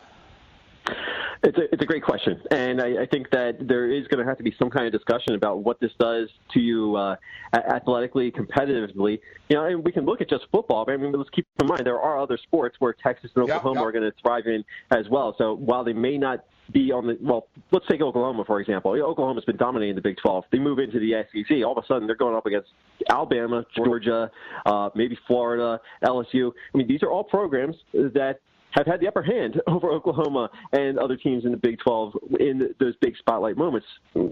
It's a, it's a great question, and I, I think that there is going to have to be some kind of discussion about what this does to you uh, athletically, competitively. You know, and we can look at just football, but I mean, let's keep in mind there are other sports where Texas and Oklahoma yep, yep. are going to thrive in as well. So while they may not be on the – well, let's take Oklahoma, for example. You know, Oklahoma's been dominating the Big twelve. They move into the S E C. All of a sudden, they're going up against Alabama, Georgia, uh, maybe Florida, L S U. I mean, these are all programs that have had the upper hand over Oklahoma and other teams in the Big twelve in those big spotlight moments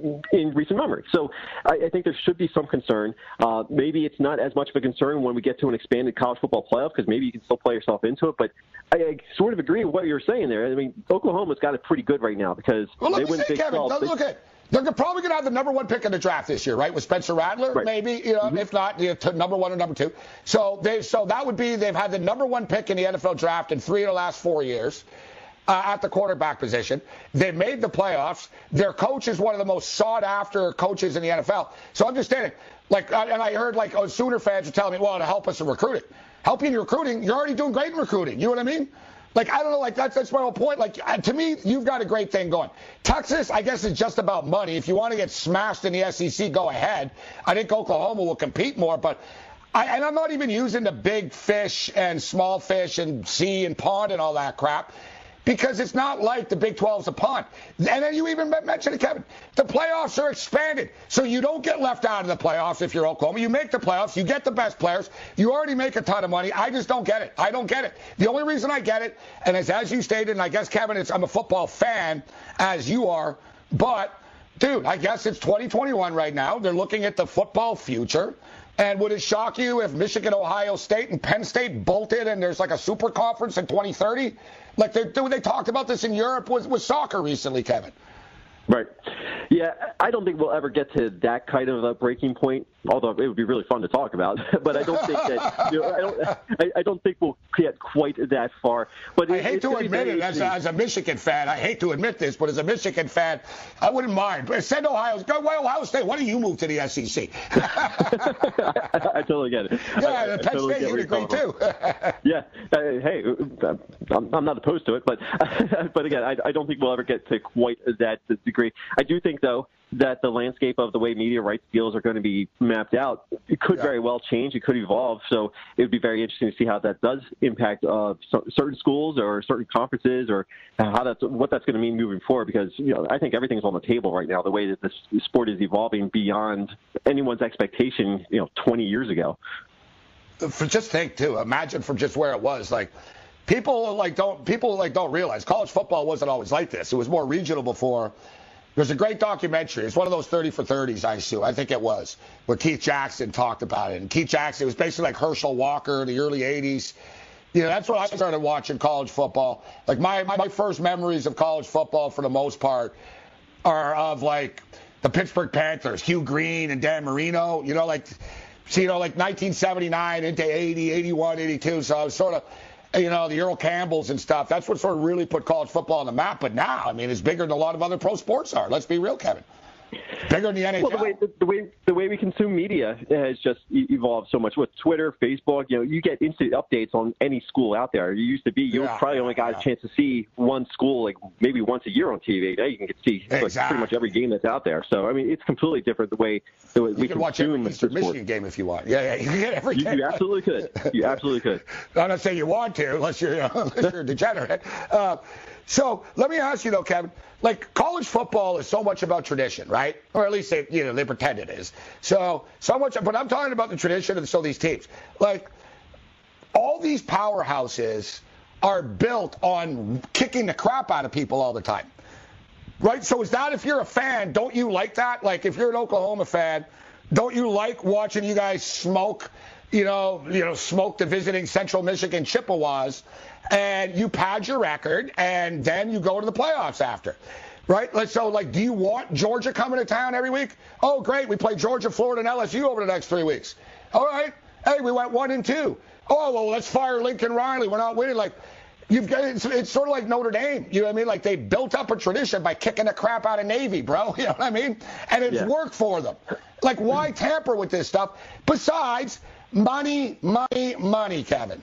in recent memory. So I, I think there should be some concern. Uh, maybe it's not as much of a concern when we get to an expanded college football playoff, because maybe you can still play yourself into it. But I, I sort of agree with what you're saying there. I mean, Oklahoma's got it pretty good right now because well, they win say, Big Kevin, twelve. Look at They're probably going to have the number one pick in the draft this year, right? With Spencer Rattler, right. maybe, you know, mm-hmm. if not, you know, number one or number two. So they, so that would be they've had the number one pick in the N F L draft in three of the last four years uh, at the quarterback position. They made the playoffs. Their coach is one of the most sought-after coaches in the N F L. So understand it. Like, and I heard like oh, Sooner fans are telling me, well, to help us in recruiting, help you in recruiting. You're already doing great in recruiting. You know what I mean? Like, I don't know, like, that's, that's my whole point. Like, to me, you've got a great thing going. Texas, I guess, is just about money. If you want to get smashed in the S E C, go ahead. I think Oklahoma will compete more, but I, and I'm not even using the big fish and small fish and sea and pond and all that crap, because it's not like the Big twelve's a pond. And then you even mentioned it, Kevin. The playoffs are expanded, so you don't get left out of the playoffs if you're Oklahoma. You make the playoffs. You get the best players. You already make a ton of money. I just don't get it. I don't get it. The only reason I get it, and as, as you stated, and I guess, Kevin, it's, I'm a football fan, as you are, but, dude, I guess it's twenty twenty-one right now. They're looking at the football future. And would it shock you if Michigan, Ohio State, and Penn State bolted and there's like a super conference in twenty thirty? Like they, they talked about this in Europe with, with soccer recently, Kevin. Right. Yeah, I don't think we'll ever get to that kind of a breaking point, although it would be really fun to talk about. But I don't think that you know, I don't I, I don't think we'll get quite that far. But I it, hate to admit it as a, as a Michigan fan. I hate to admit this, but as a Michigan fan, I wouldn't mind. But send Ohio, go away Ohio State. Why don't you move to the S E C? I, I totally get it. Yeah, I, the I Penn totally State, you'd agree too. Yeah. Uh, hey, I'm, I'm not opposed to it, but but again, I, I don't think we'll ever get to quite that degree. I do think, though, that the landscape of the way media rights deals are going to be mapped out, it could yeah. very well change. It could evolve. So it would be very interesting to see how that does impact uh, so, certain schools or certain conferences, or how that's what that's going to mean moving forward. Because you know, I think everything's on the table right now. The way that this sport is evolving beyond anyone's expectation, you know, twenty years ago. For just think too. Imagine from just where it was, like. people like don't people like don't realize college football wasn't always like this. It was more regional before. There's a great documentary. It's one of those thirty for thirties, I assume. I think it was, where Keith Jackson talked about it. And Keith Jackson, it was basically like Herschel Walker in the early eighties. You know, that's when I started watching college football. Like, my, my first memories of college football, for the most part, are of, like, the Pittsburgh Panthers, Hugh Green and Dan Marino. You know, like, so, you know, like nineteen seventy-nine into eighty, eighty-one, eighty-two. So I was sort of, you know, the Earl Campbells and stuff. That's what sort of really put college football on the map. But now, I mean, it's bigger than a lot of other pro sports are. Let's be real, Kevin. Bigger than the N H L. Well, the way the, the way the way we consume media has just evolved so much with Twitter, Facebook. You know, you get instant updates on any school out there. You used to be you Yeah, probably only got yeah. a chance to see one school like maybe once a year on T V. Now you can get to see like, Exactly. pretty much every game that's out there. So I mean, it's completely different the way the way You we can watch every consume Eastern the sport. Michigan game if you want. Yeah, yeah, you can get every You, game. you absolutely could. You absolutely could. I'm not saying you want to, unless you're, you know, unless you're a degenerate. Uh, so let me ask you, though, Kevin. Like, college football is so much about tradition, right? Or at least they, you know, they pretend it is. So, so much. But I'm talking about the tradition of so these teams. Like, all these powerhouses are built on kicking the crap out of people all the time, right? So is that, if you're a fan, don't you like that? Like, if you're an Oklahoma fan, don't you like watching you guys smoke, you know, you know, smoke the visiting Central Michigan Chippewas, and you pad your record, and then you go to the playoffs after, right? Like, so, like, do you want Georgia coming to town every week? Oh, great, we play Georgia, Florida, and L S U over the next three weeks. All right, hey, we went one and two. Oh, well, let's fire Lincoln Riley. We're not winning. Like, you've got it's, it's sort of like Notre Dame. You know what I mean? Like, they built up a tradition by kicking the crap out of Navy, bro. You know what I mean? And it's Yeah. worked for them. Like, why tamper with this stuff? Besides, money, money, money, Kevin.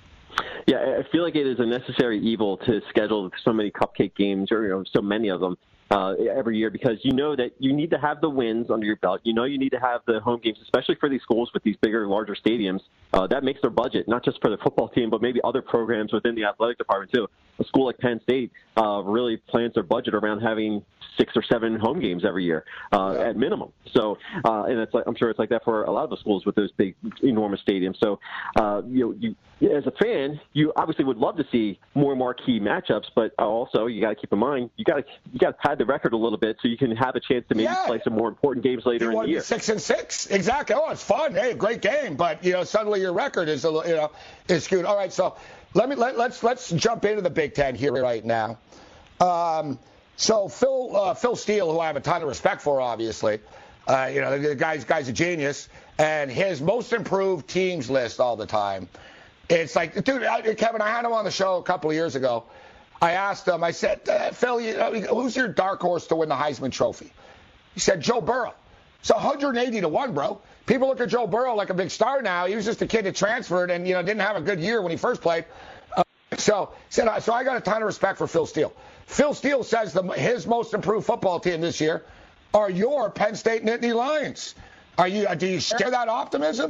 Yeah, I feel like it is a necessary evil to schedule so many cupcake games, or you know, so many of them uh, every year, because you know that you need to have the wins under your belt. You know you need to have the home games, especially for these schools with these bigger, larger stadiums. Uh, that makes their budget, not just for the football team, but maybe other programs within the athletic department too. A school like Penn State uh, really plans their budget around having six or seven home games every year uh, yeah. at minimum. So, uh, and it's like, I'm sure it's like that for a lot of the schools with those big, enormous stadiums. So, uh, you know, you as a fan, you obviously would love to see more marquee matchups, but also you got to keep in mind you got to you got to pad the record a little bit so you can have a chance to maybe yeah. play some more important games later you in want the to year. Be six and six, exactly. Oh, it's fun. Hey, great game, but you know, suddenly your record is a little, you know, is skewed. All right, so let me let, let's let's jump into the Big Ten here right now. Um, so Phil uh, Phil Steele, who I have a ton of respect for, obviously, uh, you know, the guy's guy's a genius, and his most improved teams list all the time. It's like, dude, I, Kevin, I had him on the show a couple of years ago. I asked him, I said, uh, Phil, you, uh, who's your dark horse to win the Heisman Trophy? He said, Joe Burrow. It's one hundred eighty to one, bro. People look at Joe Burrow like a big star now. He was just a kid that transferred and, you know, didn't have a good year when he first played. Uh, so, said, so I got a ton of respect for Phil Steele. Phil Steele says the, his most improved football team this year are your Penn State Nittany Lions. Are you? Do you share that optimism?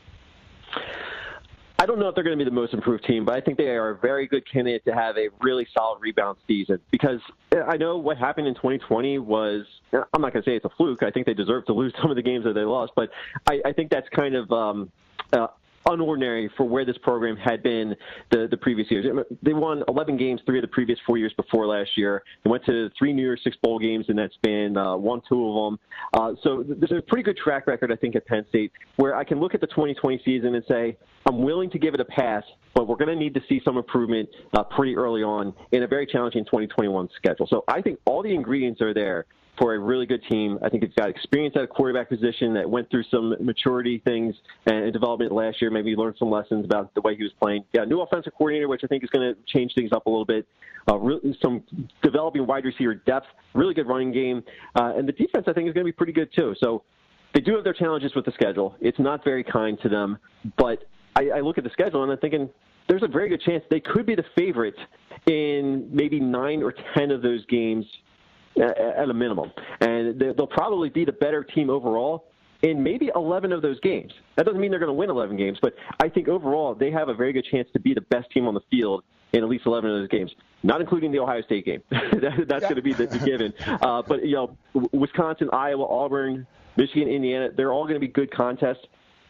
I don't know if they're going to be the most improved team, but I think they are a very good candidate to have a really solid rebound season, because I know what happened in twenty twenty was, I'm not going to say it's a fluke. I think they deserve to lose some of the games that they lost, but I, I think that's kind of um, uh, unordinary for where this program had been the, the previous years. They won eleven games three of the previous four years before last year. They went to three New Year's Six bowl games in that span, uh, won two of them. Uh, so there's a pretty good track record, I think, at Penn State, where I can look at the twenty twenty season and say, I'm willing to give it a pass, but we're going to need to see some improvement uh, pretty early on in a very challenging twenty twenty-one schedule. So I think all the ingredients are there for a really good team. I think it's got experience at a quarterback position that went through some maturity things and development last year. Maybe learned some lessons about the way he was playing. Yeah, new offensive coordinator, which I think is going to change things up a little bit. Uh, really, some developing wide receiver depth, really good running game. Uh, and the defense, I think, is going to be pretty good too. So they do have their challenges with the schedule. It's not very kind to them, but I, I look at the schedule and I'm thinking there's a very good chance they could be the favorite in maybe nine or ten of those games at a minimum. And they'll probably be the better team overall in maybe eleven of those games. That doesn't mean they're going to win eleven games, but I think overall they have a very good chance to be the best team on the field in at least eleven of those games, not including the Ohio State game. that, that's yeah. going to be the, the given. Uh, but, you know, Wisconsin, Iowa, Auburn, Michigan, Indiana, they're all going to be good contests.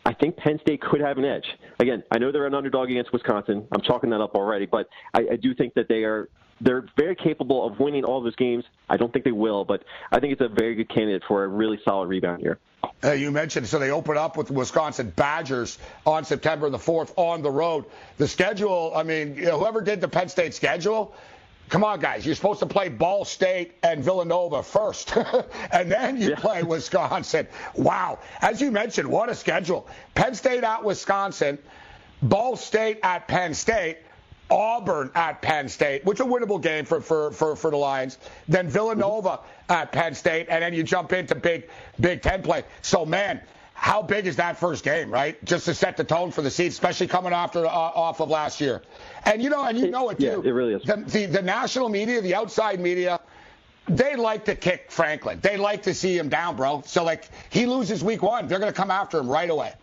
I think Penn State could have an edge. Again, I know they're an underdog against Wisconsin. I'm chalking that up already, but I, I do think that they are they're very capable of winning all those games. I don't think they will, but I think it's a very good candidate for a really solid rebound here. Uh, you mentioned, so they open up with the Wisconsin Badgers on September the fourth on the road. The schedule, I mean, you know, whoever did the Penn State schedule, come on, guys, you're supposed to play Ball State and Villanova first, and then you yeah. play Wisconsin. Wow. As you mentioned, what a schedule. Penn State at Wisconsin, Ball State at Penn State, Auburn at Penn State, which is a winnable game for, for, for, for the Lions, then Villanova at Penn State, and then you jump into Big Big Ten play. So, man, how big is that first game, right? Just to set the tone for the season, especially coming after uh, off of last year. And, you know, and you know it, too. Yeah, it really is. The, the, the national media, the outside media, they like to kick Franklin. They like to see him down, bro. So, like, he loses week one, they're going to come after him right away.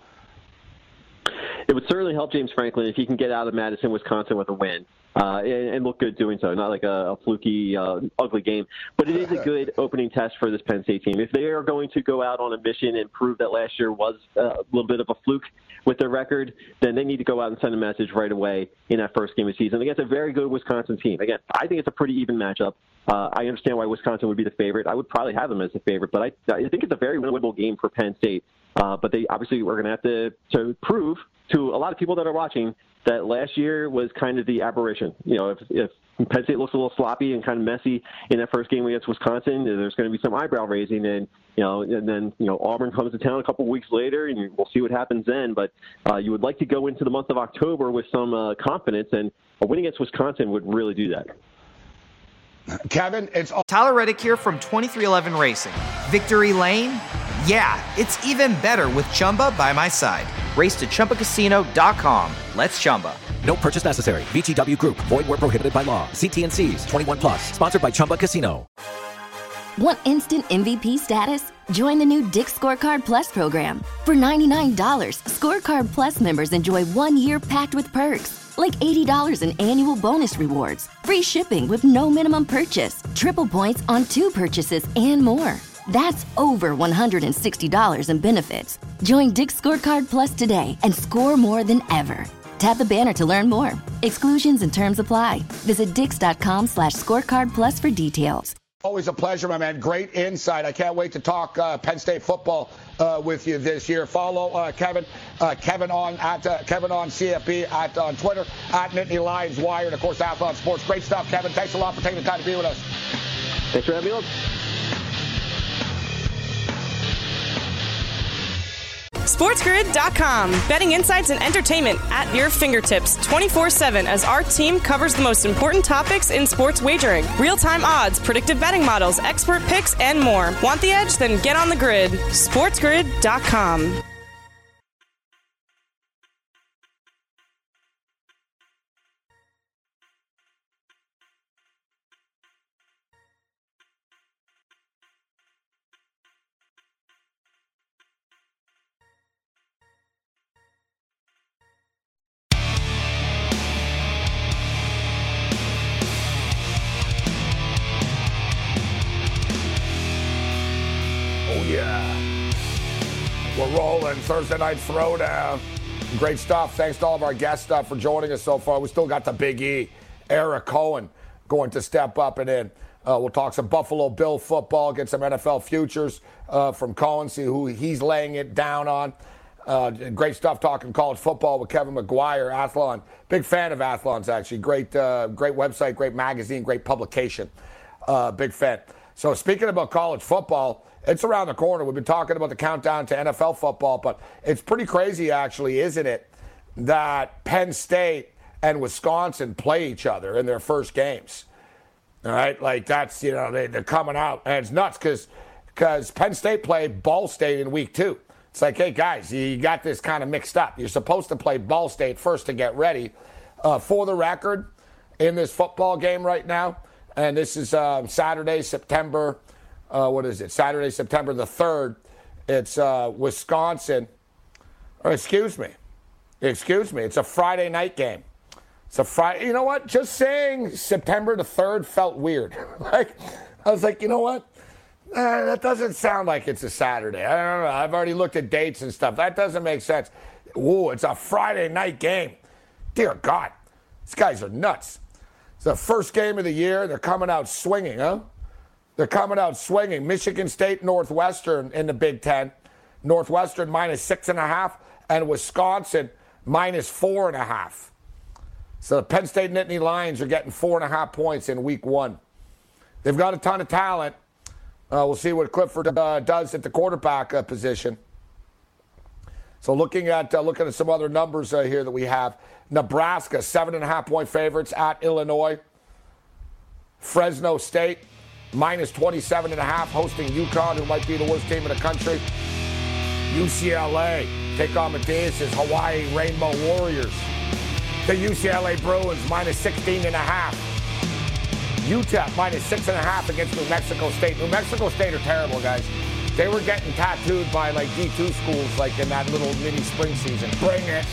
It would certainly help James Franklin if he can get out of Madison, Wisconsin with a win uh, and, and look good doing so. Not like a, a fluky, uh, ugly game. But it is a good opening test for this Penn State team. If they are going to go out on a mission and prove that last year was a little bit of a fluke with their record, then they need to go out and send a message right away in that first game of the season against a very good Wisconsin team. Again, I think it's a pretty even matchup. Uh, I understand why Wisconsin would be the favorite. I would probably have them as the favorite, but I, I think it's a very winnable game for Penn State. Uh, but they obviously are going to have to to prove to a lot of people that are watching that last year was kind of the aberration. You know, if, if Penn State looks a little sloppy and kind of messy in that first game against Wisconsin, there's going to be some eyebrow raising, and you know, and then you know Auburn comes to town a couple of weeks later, and we'll see what happens then. But uh, you would like to go into the month of October with some uh, confidence, and a win against Wisconsin would really do that. Kevin, it's all- Tyler Reddick here from twenty-three eleven Racing. Victory Lane? Yeah, it's even better with Chumba by my side. Race to Chumba Casino dot com. Let's Chumba. No purchase necessary. V G W Group. Void where prohibited by law. See T N Cs. twenty-one plus. Sponsored by Chumba Casino. Want instant M V P status? Join the new Dick's Scorecard Plus program. For ninety-nine dollars, Scorecard Plus members enjoy one year packed with perks, like eighty dollars in annual bonus rewards, free shipping with no minimum purchase, triple points on two purchases, and more. That's over one hundred sixty dollars in benefits. Join Dick's Scorecard Plus today and score more than ever. Tap the banner to learn more. Exclusions and terms apply. Visit dix.com slash scorecard plus for details. Always a pleasure, my man. Great insight. I can't wait to talk uh, Penn State football uh, with you this year. Follow uh, Kevin, uh, Kevin on at uh, Kevin on C F B at on Twitter at Nittany Lions Wire, and of course Athlon Sports. Great stuff, Kevin. Thanks a lot for taking the time to be with us. Thanks for having me on. SportsGrid dot com. Betting insights and entertainment at your fingertips twenty-four seven as our team covers the most important topics in sports wagering. Real-time odds, predictive betting models, expert picks, and more. Want the edge? Then get on the grid. SportsGrid dot com. We're rolling. Thursday night throwdown. Great stuff. Thanks to all of our guests uh, for joining us so far. We still got the Big E, Eric Cohen, going to step up and in. Uh, we'll talk some Buffalo Bill football, get some N F L futures uh, from Cohen, see who he's laying it down on. Uh, great stuff talking college football with Kevin McGuire, Athlon. Big fan of Athlon's, actually. Great, uh, great website, great magazine, great publication. Uh, big fan. So speaking about college football, it's around the corner. We've been talking about the countdown to N F L football, but it's pretty crazy, actually, isn't it, that Penn State and Wisconsin play each other in their first games. All right? Like, that's, you know, they, they're coming out. And it's nuts because because Penn State played Ball State in week two. It's like, hey, guys, you got this kind of mixed up. You're supposed to play Ball State first to get ready. Uh, for the record, in this football game right now, and this is uh, Saturday, September Uh, what is it? Saturday, September the third. It's uh, Wisconsin. Or excuse me. Excuse me. It's a Friday night game. It's a Friday. You know what? Just saying September the third felt weird. Like, I was like, you know what? Uh, that doesn't sound like it's a Saturday. I don't know. I've already looked at dates and stuff. That doesn't make sense. Ooh, it's a Friday night game. Dear God, these guys are nuts. It's the first game of the year. They're coming out swinging, huh? They're coming out swinging. Michigan State, Northwestern in the Big Ten. Northwestern minus six and a half, and Wisconsin minus four and a half. So the Penn State Nittany Lions are getting four and a half points in week one. They've got a ton of talent. Uh, we'll see what Clifford uh, does at the quarterback uh, position. So looking at uh, looking at some other numbers uh, here that we have. Nebraska, seven and a half point favorites at Illinois. Fresno State, minus twenty-seven and a half, hosting UConn, who might be the worst team in the country. U C L A take on Matthias's Hawaii Rainbow Warriors. The U C L A Bruins, minus sixteen and a half. U T E P minus six and a half against New Mexico State. New Mexico State are terrible, guys. They were getting tattooed by like D two schools, like in that little mini spring season. Bring it.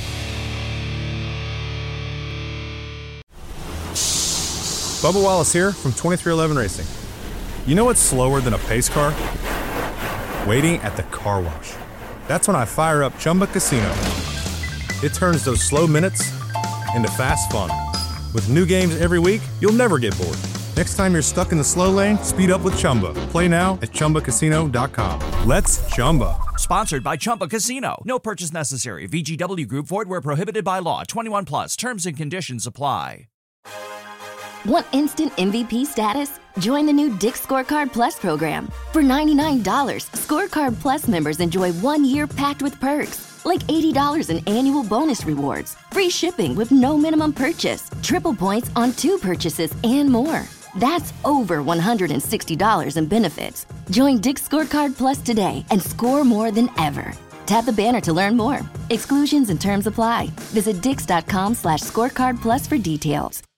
Bubba Wallace here from twenty-three eleven Racing. You know what's slower than a pace car? Waiting at the car wash. That's when I fire up Chumba Casino. It turns those slow minutes into fast fun. With new games every week, you'll never get bored. Next time you're stuck in the slow lane, speed up with Chumba. Play now at Chumba Casino dot com. Let's Chumba. Sponsored by Chumba Casino. No purchase necessary. V G W Group. Void where prohibited by law. twenty-one plus. Terms and conditions apply. Want instant M V P status? Join the new Dick's Scorecard Plus program. For ninety-nine dollars, Scorecard Plus members enjoy one year packed with perks, like eighty dollars in annual bonus rewards, free shipping with no minimum purchase, triple points on two purchases, and more. That's over one hundred sixty dollars in benefits. Join Dick's Scorecard Plus today and score more than ever. Tap the banner to learn more. Exclusions and terms apply. Visit dix.com slash scorecard plus for details.